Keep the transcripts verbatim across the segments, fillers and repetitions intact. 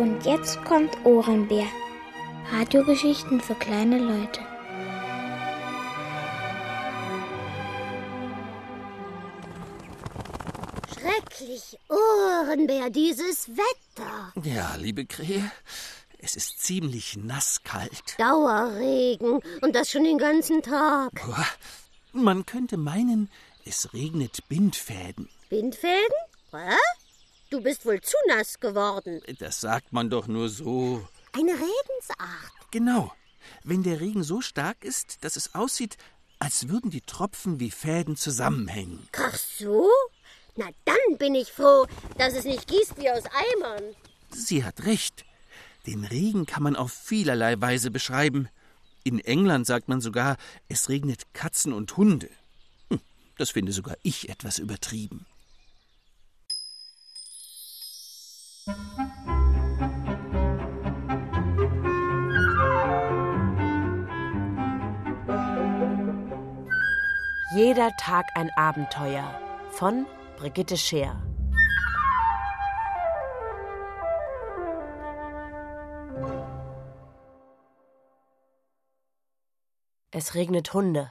Und jetzt kommt Ohrenbär. Radiogeschichten für kleine Leute. Schrecklich, Ohrenbär, dieses Wetter. Ja, liebe Krähe, es ist ziemlich nasskalt. Dauerregen und das schon den ganzen Tag. Boah, man könnte meinen, es regnet Bindfäden. Bindfäden? Was? Du bist wohl zu nass geworden. Das sagt man doch nur so. Eine Redensart. Genau. Wenn der Regen so stark ist, dass es aussieht, als würden die Tropfen wie Fäden zusammenhängen. Ach so? Na, dann bin ich froh, dass es nicht gießt wie aus Eimern. Sie hat recht. Den Regen kann man auf vielerlei Weise beschreiben. In England sagt man sogar, es regnet Katzen und Hunde. Hm, das finde sogar ich etwas übertrieben. Jeder Tag ein Abenteuer von Brigitte Scheer. Es regnet Hunde.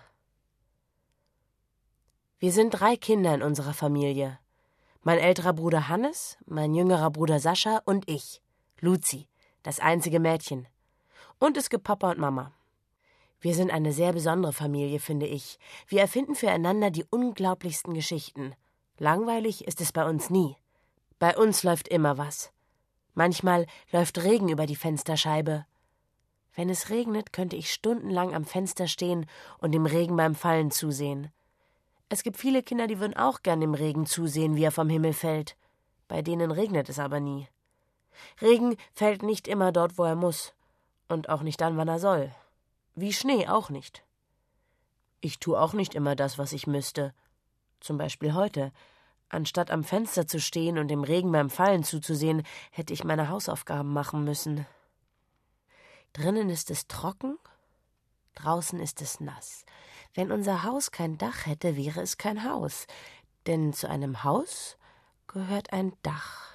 Wir sind drei Kinder in unserer Familie. Mein älterer Bruder Hannes, mein jüngerer Bruder Sascha und ich, Luzi, das einzige Mädchen. Und es gibt Papa und Mama. Wir sind eine sehr besondere Familie, finde ich. Wir erfinden füreinander die unglaublichsten Geschichten. Langweilig ist es bei uns nie. Bei uns läuft immer was. Manchmal läuft Regen über die Fensterscheibe. Wenn es regnet, könnte ich stundenlang am Fenster stehen und dem Regen beim Fallen zusehen. Es gibt viele Kinder, die würden auch gern dem Regen zusehen, wie er vom Himmel fällt. Bei denen regnet es aber nie. Regen fällt nicht immer dort, wo er muss. Und auch nicht dann, wann er soll. Wie Schnee auch nicht. Ich tue auch nicht immer das, was ich müsste. Zum Beispiel heute. Anstatt am Fenster zu stehen und dem Regen beim Fallen zuzusehen, hätte ich meine Hausaufgaben machen müssen. Drinnen ist es trocken, draußen ist es nass. Wenn unser Haus kein Dach hätte, wäre es kein Haus. Denn zu einem Haus gehört ein Dach.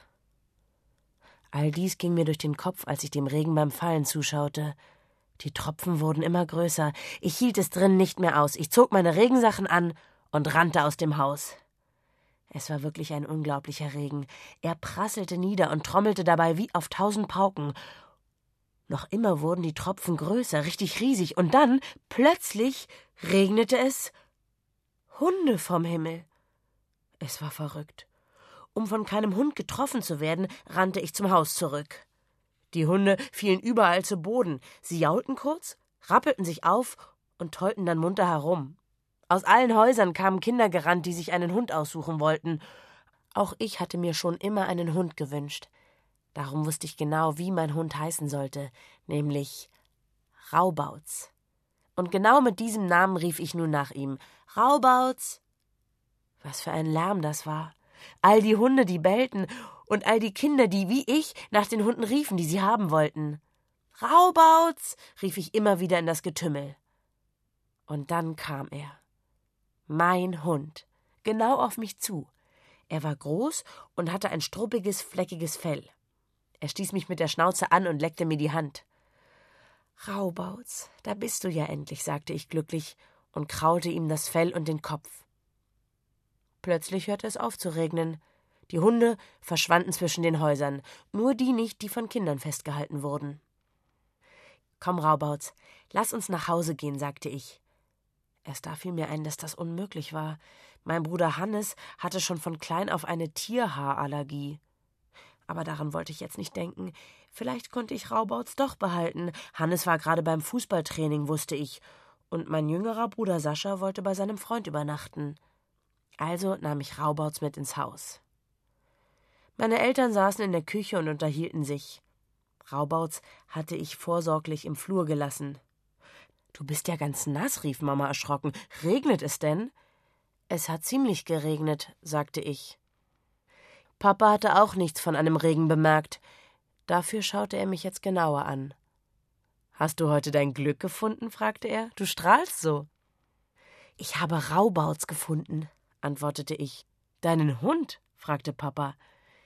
All dies ging mir durch den Kopf, als ich dem Regen beim Fallen zuschaute. Die Tropfen wurden immer größer. Ich hielt es drin nicht mehr aus. Ich zog meine Regensachen an und rannte aus dem Haus. Es war wirklich ein unglaublicher Regen. Er prasselte nieder und trommelte dabei wie auf tausend Pauken. Noch immer wurden die Tropfen größer, richtig riesig. Und dann, plötzlich, regnete es Hunde vom Himmel. Es war verrückt. Um von keinem Hund getroffen zu werden, rannte ich zum Haus zurück. Die Hunde fielen überall zu Boden. Sie jaulten kurz, rappelten sich auf und tollten dann munter herum. Aus allen Häusern kamen Kinder gerannt, die sich einen Hund aussuchen wollten. Auch ich hatte mir schon immer einen Hund gewünscht. Darum wusste ich genau, wie mein Hund heißen sollte, nämlich Raubauz. Und genau mit diesem Namen rief ich nun nach ihm. Raubauz! Was für ein Lärm das war. All die Hunde, die bellten, und all die Kinder, die wie ich nach den Hunden riefen, die sie haben wollten. Raubauz! Rief ich immer wieder in das Getümmel. Und dann kam er. Mein Hund. Genau auf mich zu. Er war groß und hatte ein struppiges, fleckiges Fell. Er stieß mich mit der Schnauze an und leckte mir die Hand. »Raubauz, da bist du ja endlich«, sagte ich glücklich und kraulte ihm das Fell und den Kopf. Plötzlich hörte es auf zu regnen. Die Hunde verschwanden zwischen den Häusern, nur die nicht, die von Kindern festgehalten wurden. »Komm, Raubauz, lass uns nach Hause gehen«, sagte ich. Erst da fiel mir ein, dass das unmöglich war. Mein Bruder Hannes hatte schon von klein auf eine Tierhaarallergie. Aber daran wollte ich jetzt nicht denken. Vielleicht konnte ich Raubauz doch behalten. Hannes war gerade beim Fußballtraining, wusste ich. Und mein jüngerer Bruder Sascha wollte bei seinem Freund übernachten. Also nahm ich Raubauz mit ins Haus. Meine Eltern saßen in der Küche und unterhielten sich. Raubauz hatte ich vorsorglich im Flur gelassen. »Du bist ja ganz nass«, rief Mama erschrocken. »Regnet es denn?« »Es hat ziemlich geregnet«, sagte ich. Papa hatte auch nichts von einem Regen bemerkt. Dafür schaute er mich jetzt genauer an. »Hast du heute dein Glück gefunden?« fragte er. »Du strahlst so.« »Ich habe Raubauz gefunden«, antwortete ich. »Deinen Hund?« fragte Papa.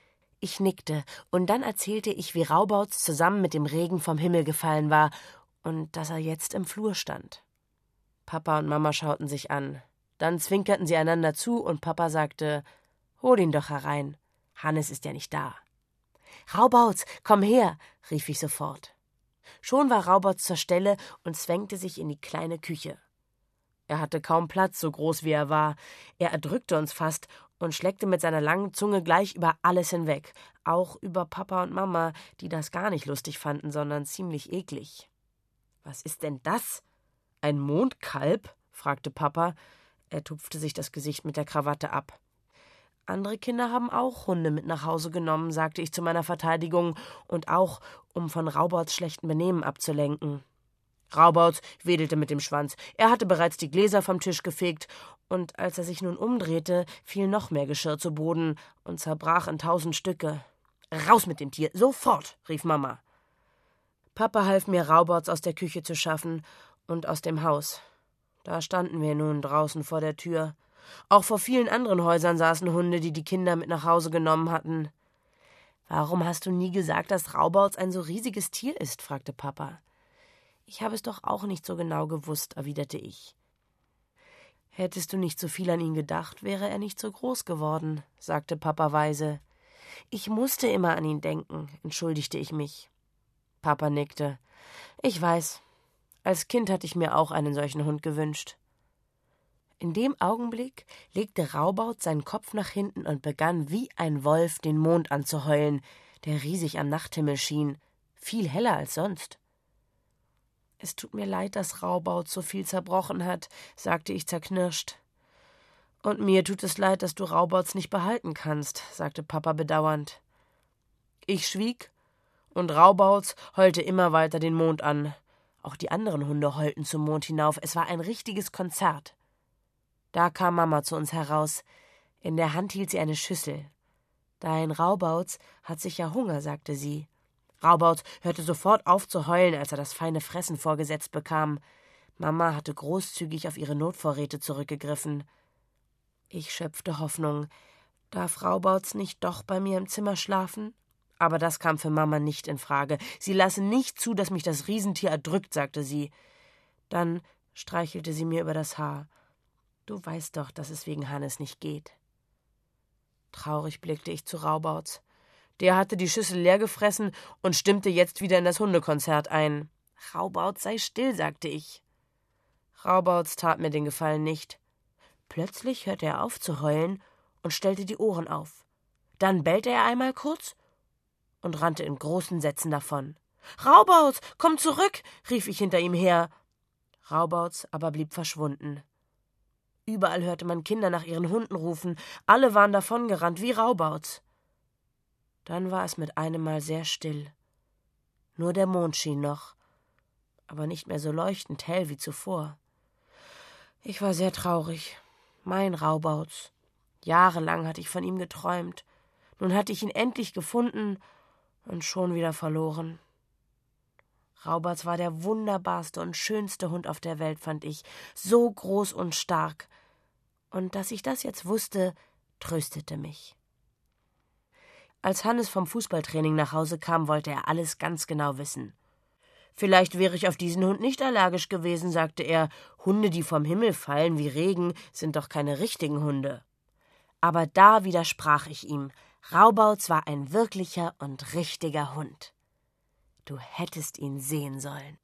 Ich nickte, und dann erzählte ich, wie Raubauz zusammen mit dem Regen vom Himmel gefallen war und dass er jetzt im Flur stand. Papa und Mama schauten sich an. Dann zwinkerten sie einander zu und Papa sagte, »Hol ihn doch herein. Hannes ist ja nicht da.« »Raubauz, komm her«, rief ich sofort. Schon war Raubauz zur Stelle und zwängte sich in die kleine Küche. Er hatte kaum Platz, so groß wie er war. Er erdrückte uns fast und schleckte mit seiner langen Zunge gleich über alles hinweg, auch über Papa und Mama, die das gar nicht lustig fanden, sondern ziemlich eklig. »Was ist denn das? Ein Mondkalb?« fragte Papa. Er tupfte sich das Gesicht mit der Krawatte ab. »Andere Kinder haben auch Hunde mit nach Hause genommen«, sagte ich zu meiner Verteidigung, und auch, um von Raubauz schlechten Benehmen abzulenken. Raubauz wedelte mit dem Schwanz. Er hatte bereits die Gläser vom Tisch gefegt, und als er sich nun umdrehte, fiel noch mehr Geschirr zu Boden und zerbrach in tausend Stücke. »Raus mit dem Tier, sofort«, rief Mama. Papa half mir, Raubauz aus der Küche zu schaffen und aus dem Haus. Da standen wir nun draußen vor der Tür. Auch vor vielen anderen Häusern saßen Hunde, die die Kinder mit nach Hause genommen hatten. »Warum hast du nie gesagt, dass Raubauz ein so riesiges Tier ist?« fragte Papa. »Ich habe es doch auch nicht so genau gewusst«, erwiderte ich. »Hättest du nicht so viel an ihn gedacht, wäre er nicht so groß geworden«, sagte Papa weise. »Ich musste immer an ihn denken«, entschuldigte ich mich. Papa nickte. »Ich weiß. Als Kind hatte ich mir auch einen solchen Hund gewünscht.« In dem Augenblick legte Raubauz seinen Kopf nach hinten und begann wie ein Wolf den Mond anzuheulen, der riesig am Nachthimmel schien, viel heller als sonst. »Es tut mir leid, dass Raubauz so viel zerbrochen hat«, sagte ich zerknirscht. »Und mir tut es leid, dass du Raubauz nicht behalten kannst«, sagte Papa bedauernd. Ich schwieg, und Raubauz heulte immer weiter den Mond an. Auch die anderen Hunde heulten zum Mond hinauf. Es war ein richtiges Konzert. Da kam Mama zu uns heraus. In der Hand hielt sie eine Schüssel. »Dein Raubauz hat sicher Hunger«, sagte sie. Raubauz hörte sofort auf zu heulen, als er das feine Fressen vorgesetzt bekam. Mama hatte großzügig auf ihre Notvorräte zurückgegriffen. Ich schöpfte Hoffnung. Darf Raubauz nicht doch bei mir im Zimmer schlafen? Aber das kam für Mama nicht in Frage. Sie lasse nicht zu, dass mich das Riesentier erdrückt, sagte sie. Dann streichelte sie mir über das Haar. »Du weißt doch, dass es wegen Hannes nicht geht.« Traurig blickte ich zu Raubauz. Der hatte die Schüssel leer gefressen und stimmte jetzt wieder in das Hundekonzert ein. »Raubauz, sei still«, sagte ich. Raubauz tat mir den Gefallen nicht. Plötzlich hörte er auf zu heulen und stellte die Ohren auf. Dann bellte er einmal kurz und rannte in großen Sätzen davon. »Raubauz, komm zurück«, rief ich hinter ihm her. Raubauz aber blieb verschwunden. Überall hörte man Kinder nach ihren Hunden rufen. Alle waren davongerannt, wie Raubauz. Dann war es mit einem Mal sehr still. Nur der Mond schien noch, aber nicht mehr so leuchtend hell wie zuvor. Ich war sehr traurig. Mein Raubauz. Jahrelang hatte ich von ihm geträumt. Nun hatte ich ihn endlich gefunden und schon wieder verloren. Raubauz war der wunderbarste und schönste Hund auf der Welt, fand ich, so groß und stark. Und dass ich das jetzt wusste, tröstete mich. Als Hannes vom Fußballtraining nach Hause kam, wollte er alles ganz genau wissen. »Vielleicht wäre ich auf diesen Hund nicht allergisch gewesen«, sagte er. »Hunde, die vom Himmel fallen wie Regen, sind doch keine richtigen Hunde.« Aber da widersprach ich ihm. Raubauz war ein wirklicher und richtiger Hund. Du hättest ihn sehen sollen.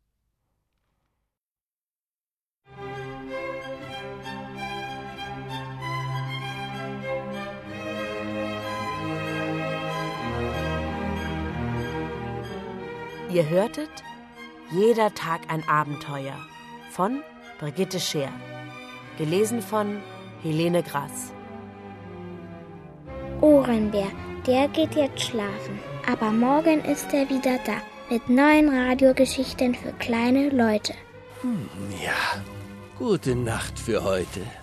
Ihr hörtet »Jeder Tag ein Abenteuer« von Brigitte Scheer. Gelesen von Helene Grass. Ohrenbär, der geht jetzt schlafen. Aber morgen ist er wieder da. Mit neuen Radiogeschichten für kleine Leute. Hm, ja, gute Nacht für heute.